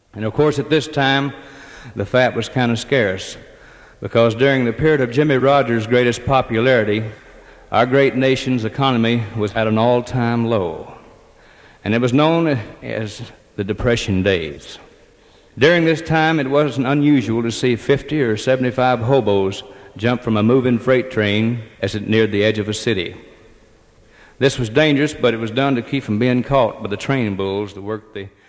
And of course, at this time, the fat was kind of scarce, because during the period of Jimmy Rogers' greatest popularity, our great nation's economy was at an all-time low, and it was known as the Depression days. During this time, it wasn't unusual to see 50 or 75 hobos jump from a moving freight train as it neared the edge of a city. This was dangerous, but it was done to keep from being caught by the train bulls that worked the